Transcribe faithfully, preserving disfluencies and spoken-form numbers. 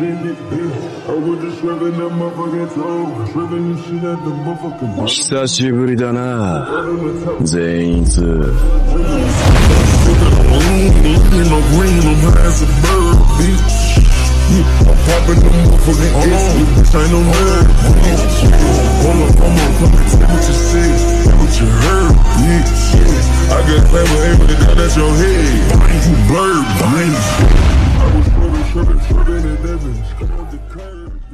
久しぶりだな、善逸。 I'm popping them motherfucking X, bitch, ain't no nerd. Hold up, come on, come and tell what you said, tell what you heard, bitch. I got clever aim with it down at your head, you blurred, bitch. I was swerving, swerving, swerving at Evans, come on the curb.